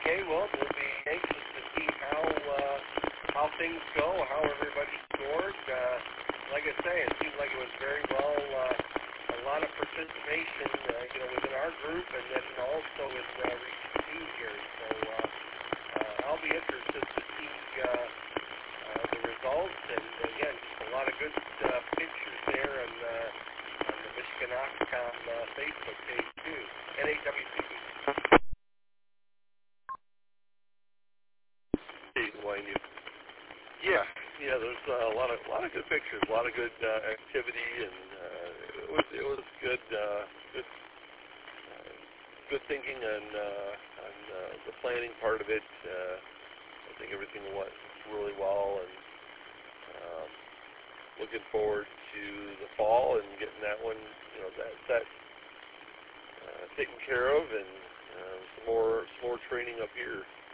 Okay, well, we'll be anxious to see how things go, how everybody scored. Like I say, it seemed like it was very well, a lot of participation, within our group, and then also in Region C here. So I'll be interested to see the results, and again, a lot of good pictures there on the Michigan Oxcom Facebook page too. NAWCB. Yeah, there's a lot of good pictures, a lot of good activity, and it was good good thinking on the planning part of it. I think everything went really well, and looking forward to the fall and getting that one, that taken care of, and some more training up here.